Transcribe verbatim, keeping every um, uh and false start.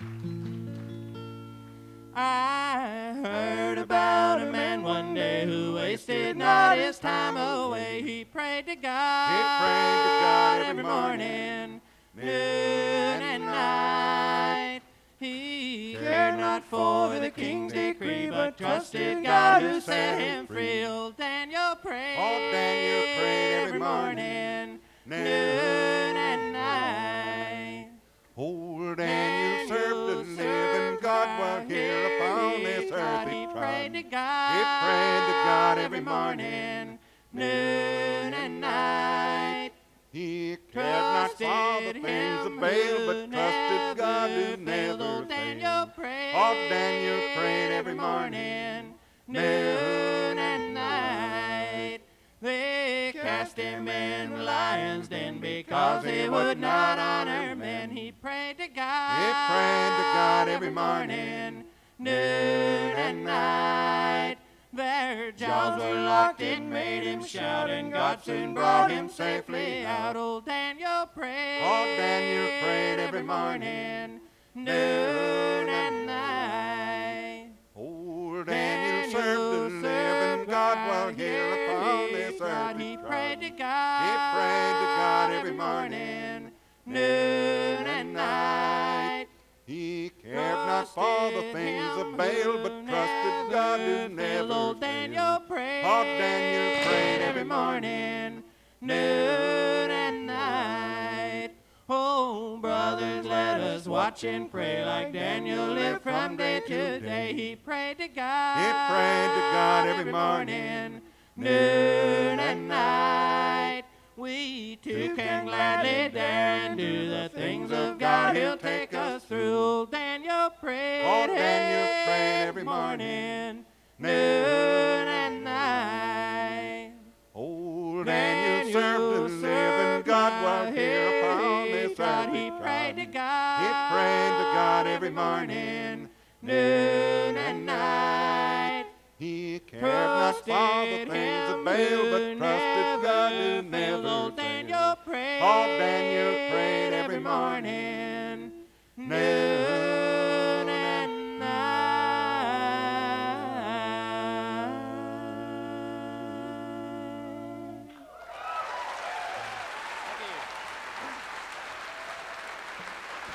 I heard about a man one day who wasted not his time away. He prayed to God, He prayed to God every every morning, morning, noon and night. He cared not for the king's decree, but trusted God who set him free. Old Daniel prayed, Old Daniel prayed every morning, noon and night. Old Daniel served the living God while here upon this earth he He trod. prayed to God, He prayed to God every every morning, morning, noon and night. He cared not for the things of Baal, but trusted God who never Old Daniel failed. prayed, Old Daniel prayed every morning, noon and night. They cast him in the lion's den because he would not honor men. He prayed to God, He prayed to God every morning, noon and night. Their jaws were locked, it made him shout, and God soon brought him safely out. Old Daniel prayed, Old Daniel prayed every morning, noon and night. Old Daniel served the living God while here upon this earth He he prayed to trod. God, He prayed to God every morning, noon and night. He cared not for the things of Baal, but trusted God who never Old Daniel failed. prayed, Old Daniel prayed every morning, noon and night. Oh, brothers, let us watch and pray like Daniel lived from day to day. He prayed to God, He prayed to God every morning, noon and night. We too can gladly dare and do the things of God. He'll take us through. Old Daniel prayed, Old Daniel prayed every morning, noon and night. Old Daniel served the living God while here upon this earth He he prayed to trod. God, He prayed to God every morning, noon and night. He cared not for the things of Baal, but trusted God who never Old Daniel failed. prayed, Old Daniel prayed every morning, noon